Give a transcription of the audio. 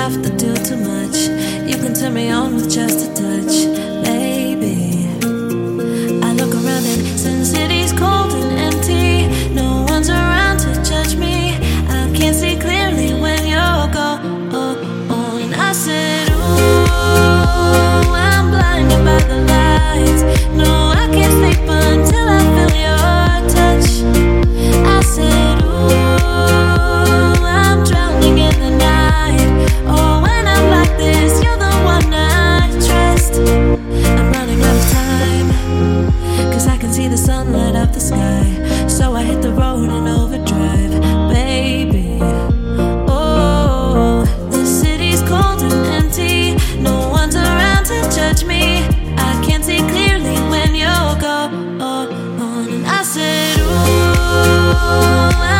have to do too much. You can turn me on with just a touch, baby. I look around and since city's cold and empty, no one's around to judge me. I can't see clearly when you're gone. And I said, ooh, I'm blinded by the lights. No, I can't sleep until I feel your touch. I said, ooh, I'm drowning in the night. Oh, when I'm like this, you're the one I trust. I'm running out of time, 'cause I can see the sun light up the sky. So I hit the road in overdrive, baby. Oh, the city's cold and empty. No one's around to judge me. I can't see clearly when you're gone. And I said, ooh,